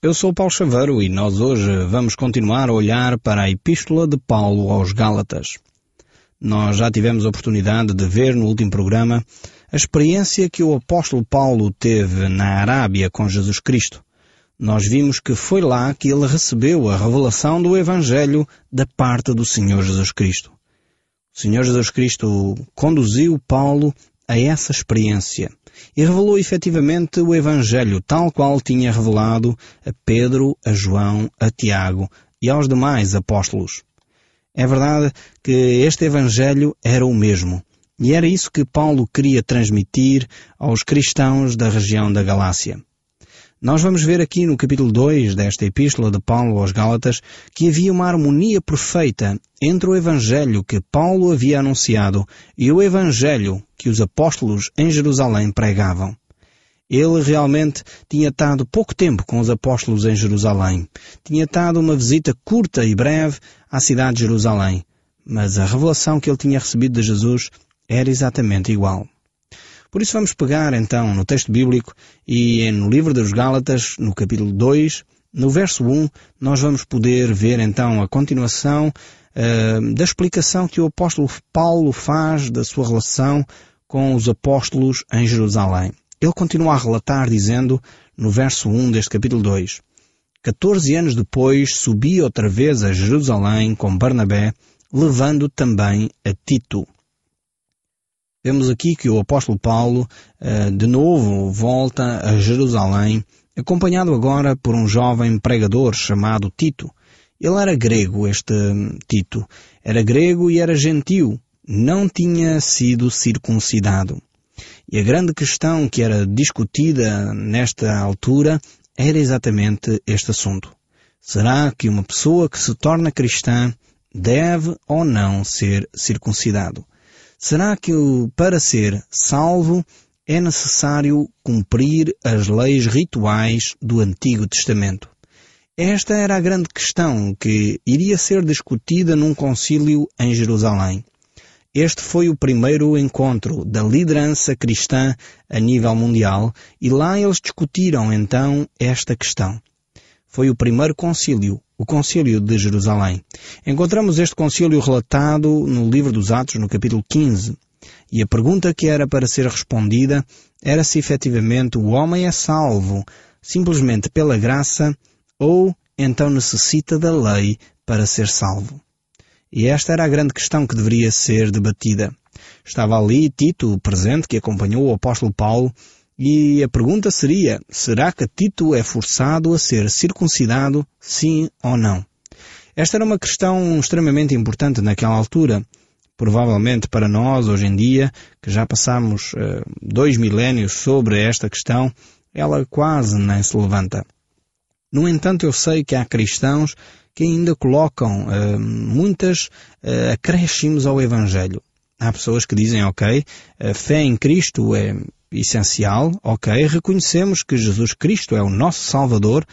Eu sou Paulo Chaveiro e nós hoje vamos continuar a olhar para a Epístola de Paulo aos Gálatas. Nós já tivemos a oportunidade de ver no último programa a experiência que o apóstolo Paulo teve na Arábia com Jesus Cristo. Nós vimos que foi lá que ele recebeu a revelação do Evangelho da parte do Senhor Jesus Cristo. O Senhor Jesus Cristo conduziu Paulo a essa experiência e revelou efetivamente o Evangelho tal qual tinha revelado a Pedro, a João, a Tiago e aos demais apóstolos. É verdade que este Evangelho era o mesmo, e era isso que Paulo queria transmitir aos cristãos da região da Galácia. Nós vamos ver aqui no capítulo 2 desta Epístola de Paulo aos Gálatas que havia uma harmonia perfeita entre o Evangelho que Paulo havia anunciado e o Evangelho que os apóstolos em Jerusalém pregavam. Ele realmente tinha estado pouco tempo com os apóstolos em Jerusalém. Tinha estado uma visita curta e breve à cidade de Jerusalém. Mas a revelação que ele tinha recebido de Jesus era exatamente igual. Por isso vamos pegar então no texto bíblico e no livro dos Gálatas, no capítulo 2, no verso 1, nós vamos poder ver então a continuação da explicação que o apóstolo Paulo faz da sua relação com os apóstolos em Jerusalém. Ele continua a relatar dizendo, no verso 1 deste capítulo 2, 14 anos depois subi outra vez a Jerusalém com Barnabé, levando também a Tito. Vemos aqui que o apóstolo Paulo, de novo, volta a Jerusalém, acompanhado agora por um jovem pregador chamado Tito. Ele era grego, este Tito. Era grego e era gentio. Não tinha sido circuncidado. E a grande questão que era discutida nesta altura era exatamente este assunto. Será que uma pessoa que se torna cristã deve ou não ser circuncidado? Será que para ser salvo é necessário cumprir as leis rituais do Antigo Testamento? Esta era a grande questão que iria ser discutida num concílio em Jerusalém. Este foi o primeiro encontro da liderança cristã a nível mundial e lá eles discutiram então esta questão. Foi o primeiro concílio, o concílio de Jerusalém. Encontramos este concílio relatado no livro dos Atos, no capítulo 15. E a pergunta que era para ser respondida era se efetivamente o homem é salvo simplesmente pela graça ou então necessita da lei para ser salvo. E esta era a grande questão que deveria ser debatida. Estava ali Tito, presente, que acompanhou o apóstolo Paulo, e a pergunta seria, será que Tito é forçado a ser circuncidado, sim ou não? Esta era uma questão extremamente importante naquela altura. Provavelmente para nós, hoje em dia, que já passamos 2 milénios sobre esta questão, ela quase nem se levanta. No entanto, eu sei que há cristãos que ainda colocam muitas acréscimos ao Evangelho. Há pessoas que dizem, ok, a fé em Cristo é essencial, ok, reconhecemos que Jesus Cristo é o nosso Salvador,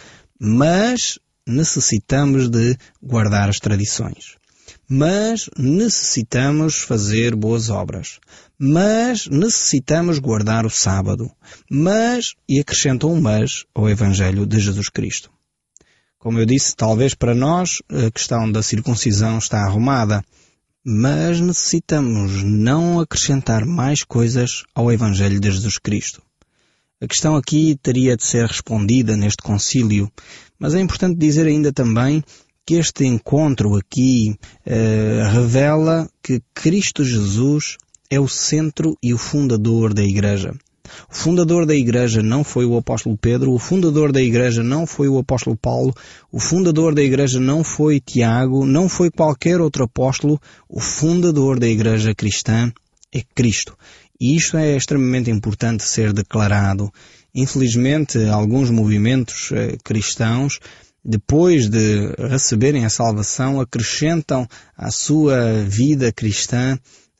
mas necessitamos de guardar as tradições. Mas necessitamos fazer boas obras. Mas necessitamos guardar o sábado. Mas, e acrescentam um mas ao Evangelho de Jesus Cristo. Como eu disse, talvez para nós a questão da circuncisão está arrumada. Mas necessitamos não acrescentar mais coisas ao Evangelho de Jesus Cristo. A questão aqui teria de ser respondida neste concílio, mas é importante dizer ainda também que este encontro aqui revela que Cristo Jesus é o centro e o fundador da Igreja. O fundador da Igreja não foi o apóstolo Pedro, o fundador da Igreja não foi o apóstolo Paulo, o fundador da Igreja não foi Tiago, não foi qualquer outro apóstolo, o fundador da Igreja cristã é Cristo. E isto é extremamente importante ser declarado. Infelizmente, alguns movimentos cristãos, depois de receberem a salvação, acrescentam à sua vida cristã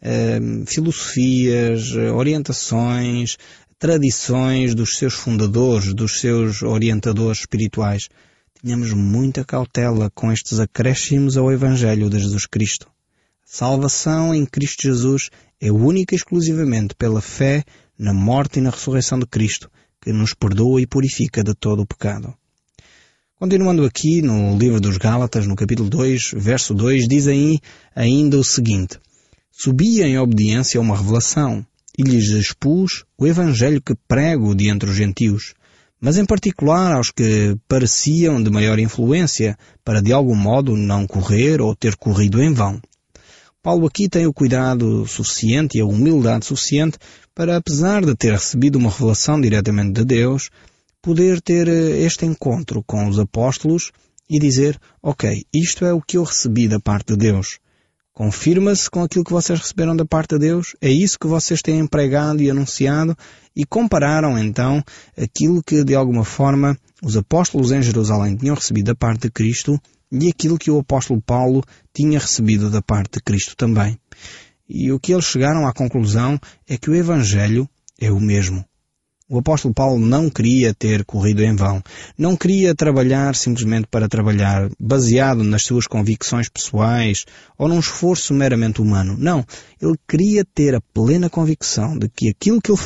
filosofias, orientações, tradições dos seus fundadores, dos seus orientadores espirituais. Tenhamos muita cautela com estes acréscimos ao Evangelho de Jesus Cristo. A salvação em Cristo Jesus é única e exclusivamente pela fé na morte e na ressurreição de Cristo, que nos perdoa e purifica de todo o pecado. Continuando aqui no livro dos Gálatas, no capítulo 2, verso 2, diz aí ainda o seguinte: Subi em obediência a uma revelação, e lhes expus o evangelho que prego diante os gentios, mas em particular aos que pareciam de maior influência, para de algum modo não correr ou ter corrido em vão. Paulo aqui tem o cuidado suficiente e a humildade suficiente para, apesar de ter recebido uma revelação diretamente de Deus, poder ter este encontro com os apóstolos e dizer: ok, isto é o que eu recebi da parte de Deus. Confirma-se com aquilo que vocês receberam da parte de Deus, é isso que vocês têm pregado e anunciado, e compararam então aquilo que de alguma forma os apóstolos em Jerusalém tinham recebido da parte de Cristo e aquilo que o apóstolo Paulo tinha recebido da parte de Cristo também. E o que eles chegaram à conclusão é que o Evangelho é o mesmo. O apóstolo Paulo não queria ter corrido em vão. Não queria trabalhar simplesmente para trabalhar, baseado nas suas convicções pessoais ou num esforço meramente humano. Não, ele queria ter a plena convicção de que aquilo que ele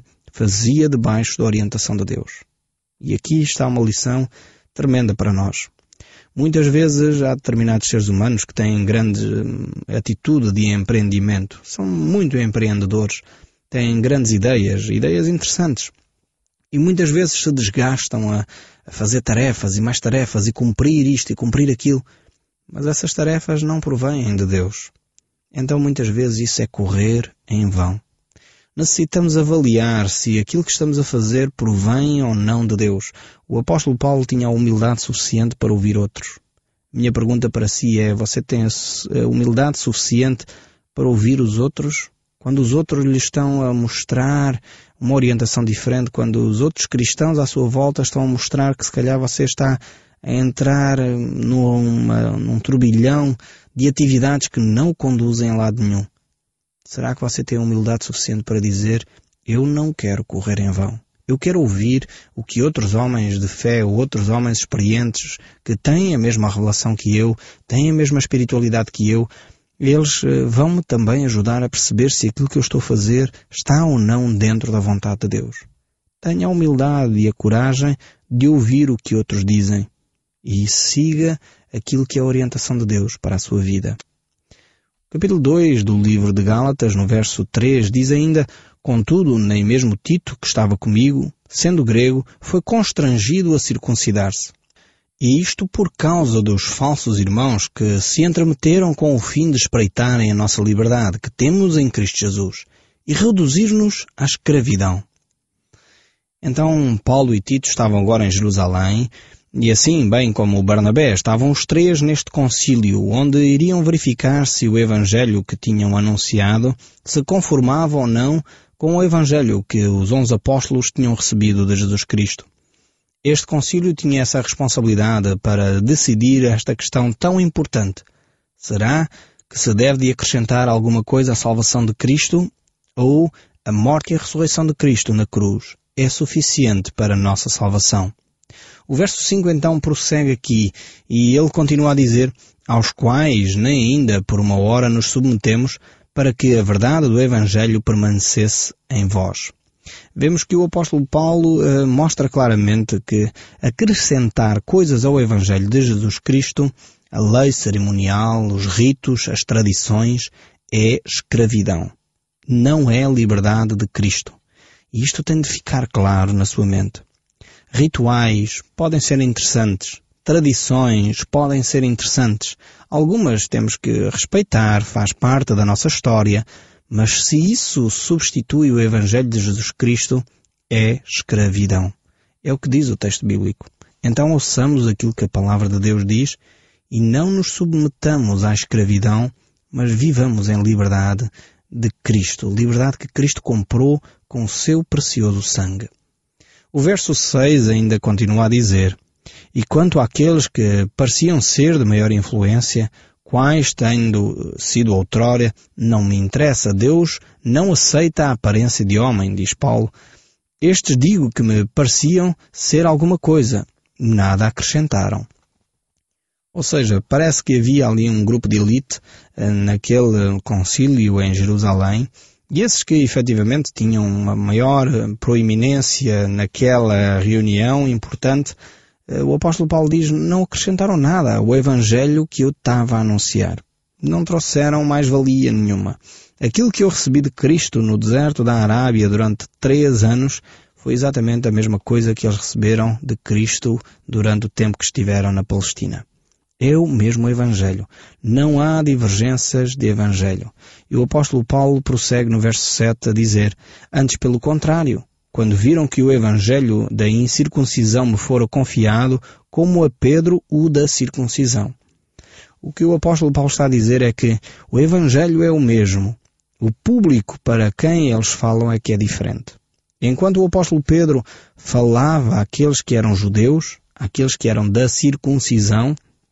fazia debaixo da orientação de Deus. E aqui está uma lição tremenda para nós. Muitas vezes há determinados seres humanos que têm grande atitude de empreendimento. São muito empreendedores. Têm grandes ideias interessantes. E muitas vezes se desgastam a fazer tarefas e mais tarefas e cumprir isto e cumprir aquilo. Mas essas tarefas não provêm de Deus. Então muitas vezes isso é correr em vão. Necessitamos avaliar se aquilo que estamos a fazer provém ou não de Deus. O apóstolo Paulo tinha a humildade suficiente para ouvir outros. Minha pergunta para si é: você tem a humildade suficiente para ouvir os outros? Quando os outros lhe estão a mostrar uma orientação diferente, quando os outros cristãos à sua volta estão a mostrar que se calhar você está a entrar num turbilhão de atividades que não o conduzem a lado nenhum. Será que você tem a humildade suficiente para dizer: eu não quero correr em vão? Eu quero ouvir o que outros homens de fé, ou outros homens experientes, que têm a mesma revelação que eu, têm a mesma espiritualidade que eu, eles vão-me também ajudar a perceber se aquilo que eu estou a fazer está ou não dentro da vontade de Deus. Tenha a humildade e a coragem de ouvir o que outros dizem e siga aquilo que é a orientação de Deus para a sua vida. Capítulo 2 do livro de Gálatas, no verso 3, diz ainda: Contudo, nem mesmo Tito, que estava comigo, sendo grego, foi constrangido a circuncidar-se. E isto por causa dos falsos irmãos que se entremeteram com o fim de espreitarem a nossa liberdade que temos em Cristo Jesus e reduzir-nos à escravidão. Então Paulo e Tito estavam agora em Jerusalém e assim, bem como Barnabé, estavam os três neste concílio onde iriam verificar se o evangelho que tinham anunciado se conformava ou não com o evangelho que os 11 apóstolos tinham recebido de Jesus Cristo. Este concílio tinha essa responsabilidade para decidir esta questão tão importante. Será que se deve de acrescentar alguma coisa à salvação de Cristo, ou a morte e a ressurreição de Cristo na cruz é suficiente para a nossa salvação? O verso 5 então prossegue aqui e ele continua a dizer: aos quais nem ainda por uma hora nos submetemos, para que a verdade do Evangelho permanecesse em vós. Vemos que o apóstolo Paulo mostra claramente que acrescentar coisas ao Evangelho de Jesus Cristo, a lei cerimonial, os ritos, as tradições, é escravidão. Não é a liberdade de Cristo. E isto tem de ficar claro na sua mente. Rituais podem ser interessantes, tradições podem ser interessantes. Algumas temos que respeitar, faz parte da nossa história, mas se isso substitui o Evangelho de Jesus Cristo, é escravidão. É o que diz o texto bíblico. Então ouçamos aquilo que a palavra de Deus diz e não nos submetamos à escravidão, mas vivamos em liberdade de Cristo. Liberdade que Cristo comprou com o seu precioso sangue. O verso 6 ainda continua a dizer: E quanto àqueles que pareciam ser de maior influência, quais tendo sido outrora, não me interessa. Deus não aceita a aparência de homem, diz Paulo. Estes digo que me pareciam ser alguma coisa, nada acrescentaram. Ou seja, parece que havia ali um grupo de elite naquele concílio em Jerusalém, e esses que efetivamente tinham uma maior proeminência naquela reunião importante, o apóstolo Paulo diz, não acrescentaram nada ao evangelho que eu estava a anunciar. Não trouxeram mais-valia nenhuma. Aquilo que eu recebi de Cristo no deserto da Arábia durante 3 anos foi exatamente a mesma coisa que eles receberam de Cristo durante o tempo que estiveram na Palestina. É o mesmo evangelho. Não há divergências de evangelho. E o apóstolo Paulo prossegue no verso 7 a dizer, antes pelo contrário, quando viram que o evangelho da incircuncisão me fora confiado, como a Pedro o da circuncisão. O que o apóstolo Paulo está a dizer é que o evangelho é o mesmo. O público para quem eles falam é que é diferente. Enquanto o apóstolo Pedro falava àqueles que eram judeus, àqueles que eram da circuncisão,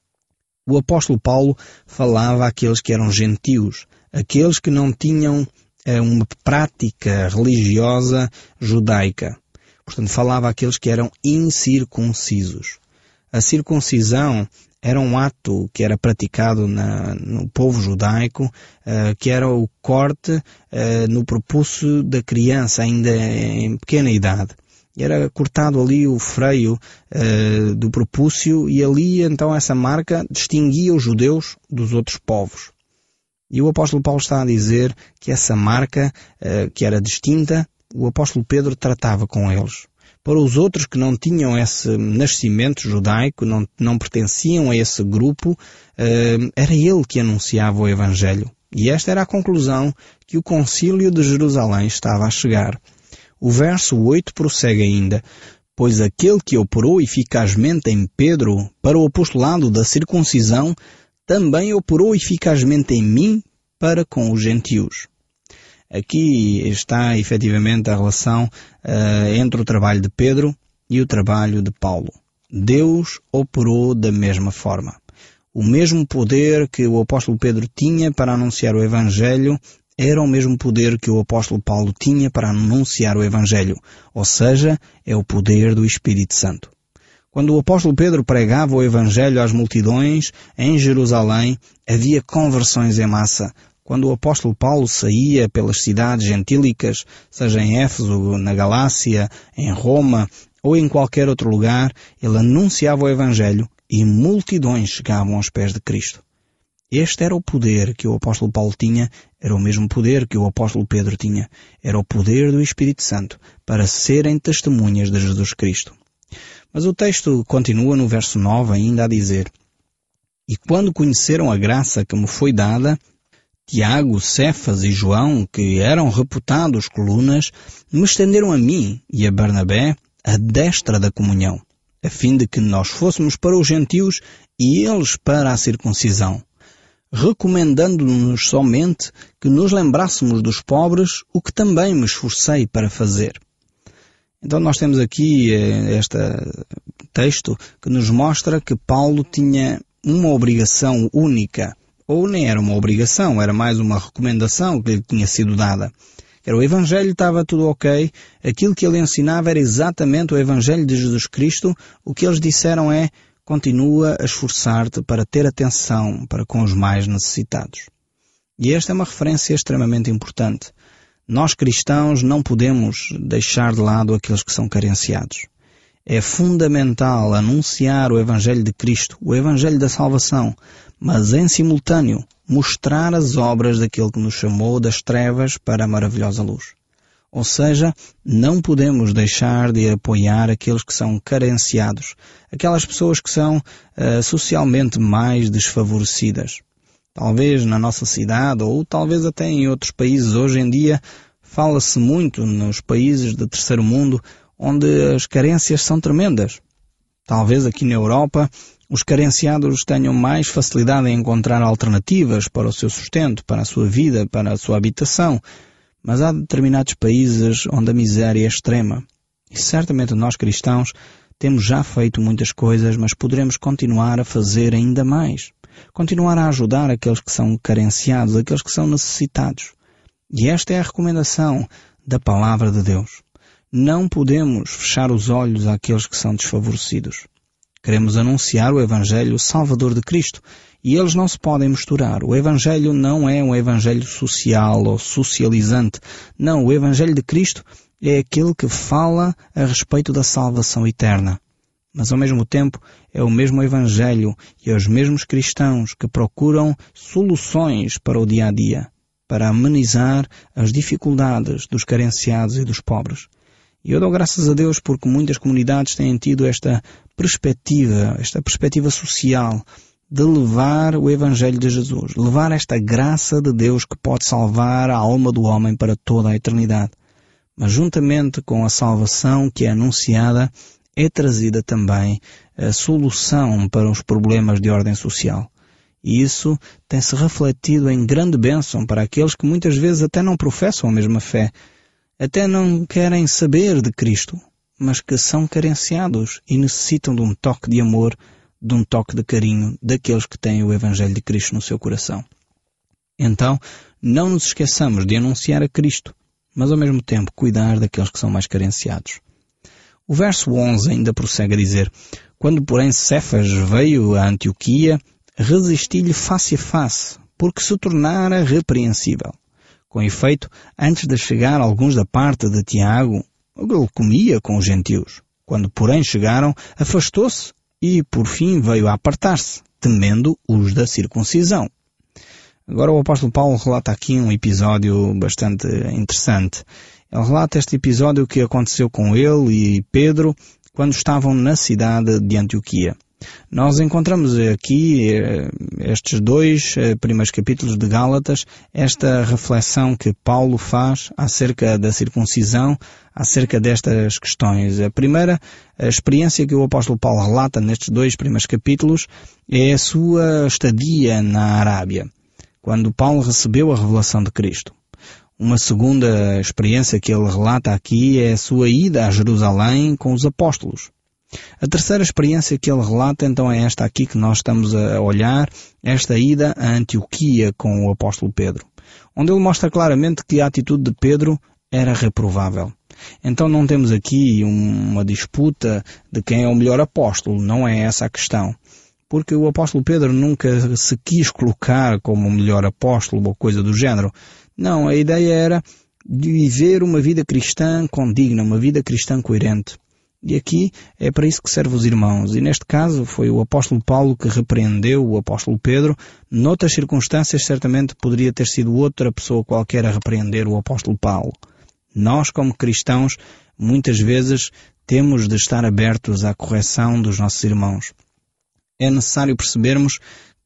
o apóstolo Paulo falava àqueles que eram gentios, aqueles que não tinham uma prática religiosa judaica. Portanto, falava àqueles que eram incircuncisos. A circuncisão era um ato que era praticado no povo judaico, que era o corte no prepúcio da criança, ainda em pequena idade. Era cortado ali o freio do prepúcio e ali então essa marca distinguia os judeus dos outros povos. E o apóstolo Paulo está a dizer que essa marca que era distinta, o apóstolo Pedro tratava com eles. Para os outros que não tinham esse nascimento judaico, não pertenciam a esse grupo, era ele que anunciava o evangelho. E esta era a conclusão que o concílio de Jerusalém estava a chegar. O verso 8 prossegue ainda, pois aquele que operou eficazmente em Pedro para o apostolado da circuncisão, também operou eficazmente em mim para com os gentios. Aqui está efetivamente a relação entre o trabalho de Pedro e o trabalho de Paulo. Deus operou da mesma forma. O mesmo poder que o apóstolo Pedro tinha para anunciar o evangelho era o mesmo poder que o apóstolo Paulo tinha para anunciar o evangelho, ou seja, é o poder do Espírito Santo. Quando o apóstolo Pedro pregava o evangelho às multidões em Jerusalém, havia conversões em massa. Quando o apóstolo Paulo saía pelas cidades gentílicas, seja em Éfeso, na Galácia, em Roma ou em qualquer outro lugar, ele anunciava o evangelho e multidões chegavam aos pés de Cristo. Este era o poder que o apóstolo Paulo tinha, era o mesmo poder que o apóstolo Pedro tinha. Era o poder do Espírito Santo para serem testemunhas de Jesus Cristo. Mas o texto continua no verso 9 ainda a dizer, e quando conheceram a graça que me foi dada, Tiago, Cefas e João, que eram reputados colunas, me estenderam a mim e a Barnabé a destra da comunhão, a fim de que nós fôssemos para os gentios e eles para a circuncisão, recomendando-nos somente que nos lembrássemos dos pobres, o que também me esforcei para fazer. Então nós temos aqui este texto que nos mostra que Paulo tinha uma obrigação única, ou nem era uma obrigação, era mais uma recomendação que lhe tinha sido dada. O Evangelho estava tudo ok, aquilo que ele ensinava era exatamente o Evangelho de Jesus Cristo, o que eles disseram é, continua a esforçar-te para ter atenção para com os mais necessitados. E esta é uma referência extremamente importante. Nós cristãos não podemos deixar de lado aqueles que são carenciados. É fundamental anunciar o Evangelho de Cristo, o Evangelho da salvação, mas em simultâneo mostrar as obras daquele que nos chamou das trevas para a maravilhosa luz. Ou seja, não podemos deixar de apoiar aqueles que são carenciados, aquelas pessoas que são socialmente mais desfavorecidas. Talvez na nossa cidade ou talvez até em outros países hoje em dia fala-se muito nos países do terceiro mundo onde as carências são tremendas. Talvez aqui na Europa os carenciados tenham mais facilidade em encontrar alternativas para o seu sustento, para a sua vida, para a sua habitação, mas há determinados países onde a miséria é extrema. E certamente nós cristãos temos já feito muitas coisas, mas poderemos continuar a fazer ainda mais. Continuar a ajudar aqueles que são carenciados, aqueles que são necessitados. E esta é a recomendação da Palavra de Deus. Não podemos fechar os olhos àqueles que são desfavorecidos. Queremos anunciar o Evangelho Salvador de Cristo e eles não se podem misturar. O Evangelho não é um Evangelho social ou socializante. Não, o Evangelho de Cristo é aquele que fala a respeito da salvação eterna. Mas ao mesmo tempo é o mesmo Evangelho e os mesmos cristãos que procuram soluções para o dia a dia, para amenizar as dificuldades dos carenciados e dos pobres. E eu dou graças a Deus porque muitas comunidades têm tido esta perspectiva social de levar o Evangelho de Jesus, levar esta graça de Deus que pode salvar a alma do homem para toda a eternidade. Mas juntamente com a salvação que é anunciada, é trazida também a solução para os problemas de ordem social. E isso tem-se refletido em grande bênção para aqueles que muitas vezes até não professam a mesma fé, até não querem saber de Cristo, mas que são carenciados e necessitam de um toque de amor, de um toque de carinho daqueles que têm o Evangelho de Cristo no seu coração. Então, não nos esqueçamos de anunciar a Cristo, mas ao mesmo tempo cuidar daqueles que são mais carenciados. O verso 11 ainda prossegue a dizer: quando porém Cefas veio a Antioquia, resisti-lhe face a face, porque se tornara repreensível. Com efeito, antes de chegar alguns da parte de Tiago, ele comia com os gentios. Quando porém chegaram, afastou-se e por fim veio a apartar-se, temendo os da circuncisão. Agora o apóstolo Paulo relata aqui um episódio bastante interessante. Ele relata este episódio que aconteceu com ele e Pedro quando estavam na cidade de Antioquia. Nós encontramos aqui, estes dois primeiros capítulos de Gálatas, esta reflexão que Paulo faz acerca da circuncisão, acerca destas questões. A primeira experiência que o apóstolo Paulo relata nestes dois primeiros capítulos é a sua estadia na Arábia, quando Paulo recebeu a revelação de Cristo. Uma segunda experiência que ele relata aqui é a sua ida a Jerusalém com os apóstolos. A terceira experiência que ele relata então é esta aqui que nós estamos a olhar, esta ida a Antioquia com o apóstolo Pedro, onde ele mostra claramente que a atitude de Pedro era reprovável. Então não temos aqui uma disputa de quem é o melhor apóstolo, não é essa a questão. Porque o apóstolo Pedro nunca se quis colocar como o melhor apóstolo ou coisa do género. Não, a ideia era de viver uma vida cristã condigna, uma vida cristã coerente. E aqui é para isso que servem os irmãos. E neste caso foi o apóstolo Paulo que repreendeu o apóstolo Pedro. Noutras circunstâncias certamente poderia ter sido outra pessoa qualquer a repreender o apóstolo Paulo. Nós como cristãos muitas vezes temos de estar abertos à correção dos nossos irmãos. É necessário percebermos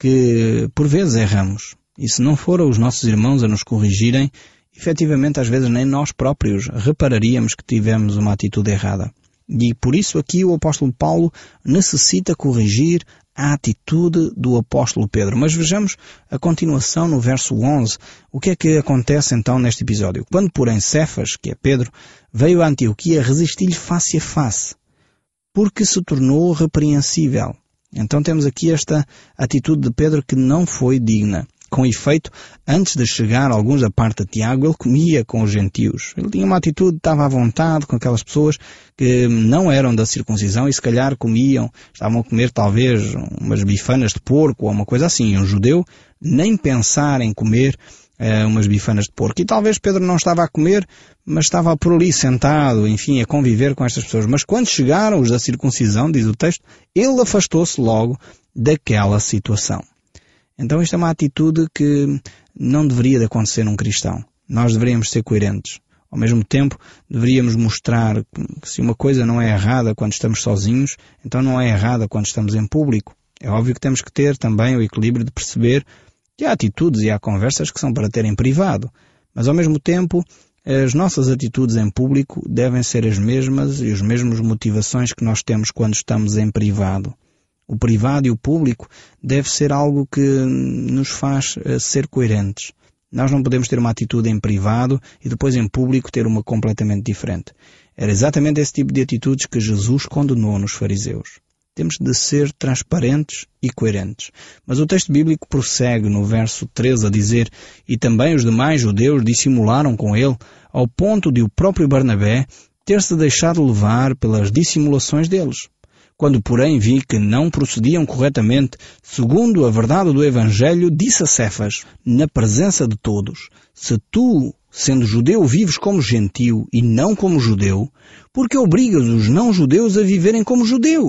que por vezes erramos. E se não forem os nossos irmãos a nos corrigirem, efetivamente às vezes nem nós próprios repararíamos que tivemos uma atitude errada. E por isso aqui o apóstolo Paulo necessita corrigir a atitude do apóstolo Pedro. Mas vejamos a continuação no verso 11. O que é que acontece então neste episódio? Quando porém Cefas, que é Pedro, veio a Antioquia, resisti-lhe face a face, porque se tornou repreensível. Então temos aqui esta atitude de Pedro que não foi digna. Com efeito, antes de chegar alguns da parte de Tiago, ele comia com os gentios. Ele tinha uma atitude, estava à vontade com aquelas pessoas que não eram da circuncisão e se calhar estavam a comer talvez umas bifanas de porco ou uma coisa assim. Um judeu nem pensar em comer umas bifanas de porco. E talvez Pedro não estava a comer, mas estava por ali sentado, enfim, a conviver com estas pessoas. Mas quando chegaram os da circuncisão, diz o texto, ele afastou-se logo daquela situação. Então isto é uma atitude que não deveria de acontecer num cristão. Nós deveríamos ser coerentes. Ao mesmo tempo, deveríamos mostrar que se uma coisa não é errada quando estamos sozinhos, então não é errada quando estamos em público. É óbvio que temos que ter também o equilíbrio de perceber que há atitudes e há conversas que são para ter em privado. Mas ao mesmo tempo, as nossas atitudes em público devem ser as mesmas e as mesmas motivações que nós temos quando estamos em privado. O privado e o público deve ser algo que nos faz ser coerentes. Nós não podemos ter uma atitude em privado e depois em público ter uma completamente diferente. Era exatamente esse tipo de atitudes que Jesus condenou nos fariseus. Temos de ser transparentes e coerentes. Mas o texto bíblico prossegue no verso 13 a dizer: e também os demais judeus dissimularam com ele, ao ponto de o próprio Barnabé ter-se deixado levar pelas dissimulações deles. Quando, porém, vi que não procediam corretamente, segundo a verdade do Evangelho, disse a Cefas, na presença de todos: se tu, sendo judeu, vives como gentio e não como judeu, porque obrigas os não-judeus a viverem como judeus?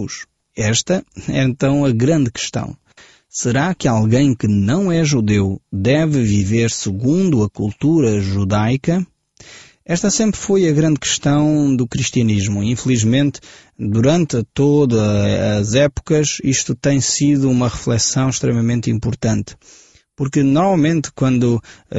Esta é então a grande questão. Será que alguém que não é judeu deve viver segundo a cultura judaica? Esta sempre foi a grande questão do cristianismo. Infelizmente, durante todas as épocas, isto tem sido uma reflexão extremamente importante. Porque normalmente quando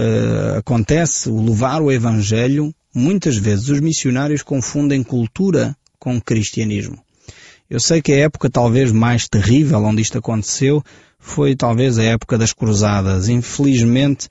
acontece o levar o Evangelho, muitas vezes os missionários confundem cultura com cristianismo. Eu sei que a época talvez mais terrível onde isto aconteceu foi talvez a época das cruzadas. Infelizmente,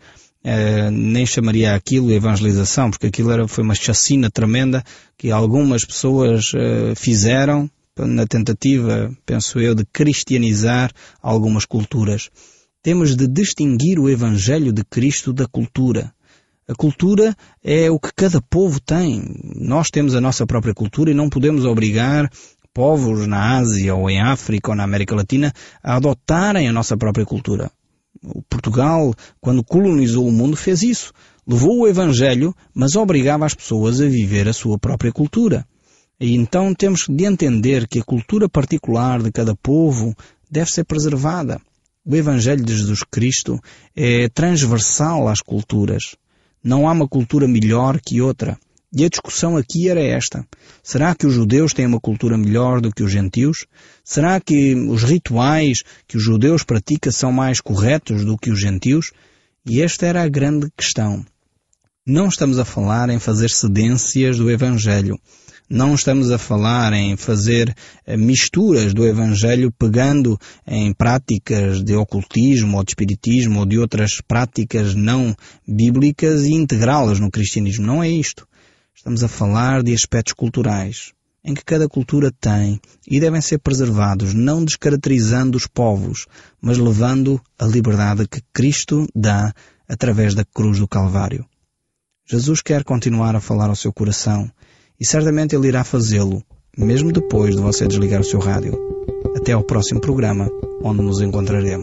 nem chamaria aquilo evangelização, porque aquilo foi uma chacina tremenda que algumas pessoas fizeram na tentativa, penso eu, de cristianizar algumas culturas. Temos de distinguir o Evangelho de Cristo da cultura. A cultura é o que cada povo tem. Nós temos a nossa própria cultura e não podemos obrigar povos na Ásia ou em África ou na América Latina a adotarem a nossa própria cultura. O Portugal, quando colonizou o mundo, fez isso. Levou o Evangelho, mas obrigava as pessoas a viver a sua própria cultura. E então temos de entender que a cultura particular de cada povo deve ser preservada. O Evangelho de Jesus Cristo é transversal às culturas. Não há uma cultura melhor que outra. E a discussão aqui era esta. Será que os judeus têm uma cultura melhor do que os gentios? Será que os rituais que os judeus praticam são mais corretos do que os gentios? E esta era a grande questão. Não estamos a falar em fazer cedências do Evangelho. Não estamos a falar em fazer misturas do Evangelho pegando em práticas de ocultismo ou de espiritismo ou de outras práticas não bíblicas e integrá-las no cristianismo. Não é isto. Estamos a falar de aspectos culturais, em que cada cultura tem e devem ser preservados, não descaracterizando os povos, mas levando a liberdade que Cristo dá através da cruz do Calvário. Jesus quer continuar a falar ao seu coração e certamente Ele irá fazê-lo, mesmo depois de você desligar o seu rádio. Até ao próximo programa, onde nos encontraremos.